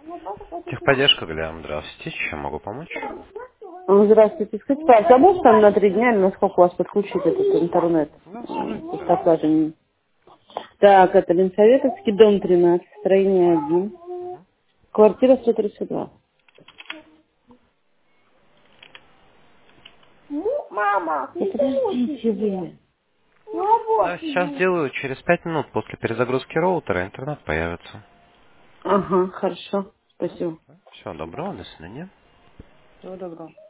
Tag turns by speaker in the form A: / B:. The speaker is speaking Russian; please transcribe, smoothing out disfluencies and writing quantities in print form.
A: Техподдержка, Галям, здравствуйте. Чем могу помочь?
B: Здравствуйте. Скажите, пожалуйста, а можно там на 3 дня, или на сколько у вас подключить этот интернет?
A: Да, скажите,
B: С
A: пожалуйста.
B: оплатой? Так, это Ленсоветовский, дом 13, строение 1, квартира 132. Мама, да подождите вы.
A: Да, сейчас сделаю. Через 5 минут после перезагрузки роутера интернет появится.
B: Ага, хорошо. Спасибо.
A: Всего доброго, до свидания.
B: Всего доброго.